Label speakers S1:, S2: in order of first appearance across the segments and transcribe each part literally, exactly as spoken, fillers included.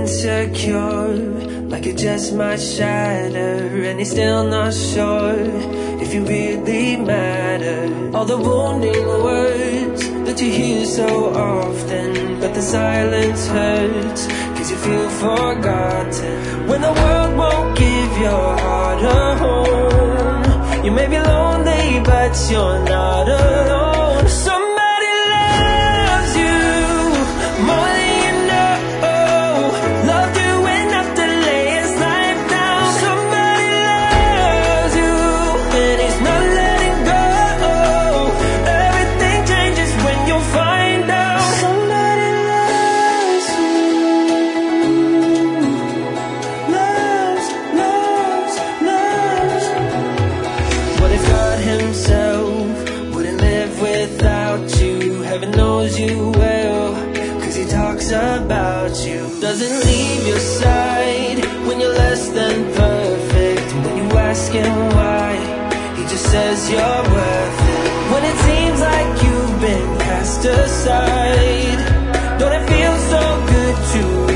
S1: insecure, like it just might shatter, and he's still not sure if you really matter. All the wounding words that you hear so often, but the silence hurts, cause you feel forgotten. When the world won't give your heart a home, you may be lonely, but you're not alone. Somebody loves you more than you know, loved you enough to lay his life down. Somebody loves you, and he's not letting go. Everything changes when you find out. Somebody loves you, loves, loves, loves. What if God himself wouldn't live without you? Heaven knows you well, cause he talks about you. Doesn't leave your side when you're less than perfect. When you ask him why, he just says you're worth it. When it seems like you've been cast aside, don't it feel so good to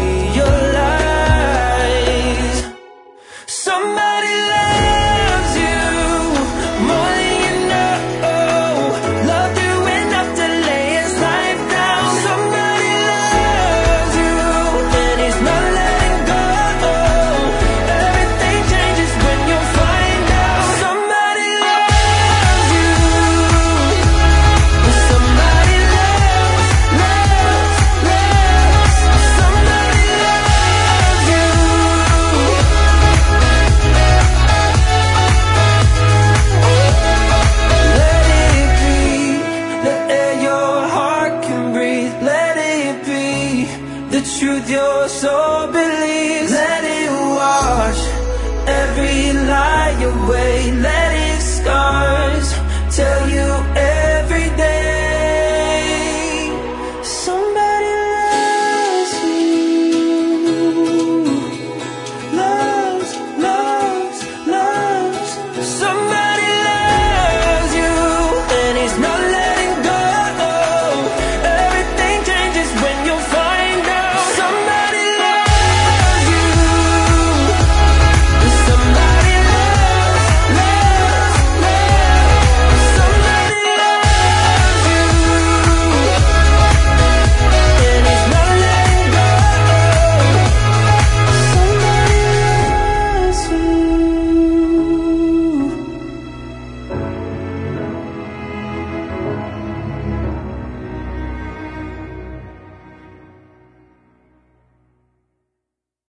S1: realize somebody loves you more than you know, loved you enough to lay his life down. Somebody loves you, and he's not letting go. Everything changes when you find out. Somebody loves you, somebody loves, loves, loves. Somebody loves you. Let it be the air your heart can breathe. Let it be the truth your soul believes. Let it wash every lie away. Let its scars tell you every day somebody loves you, loves, loves, loves. Somebody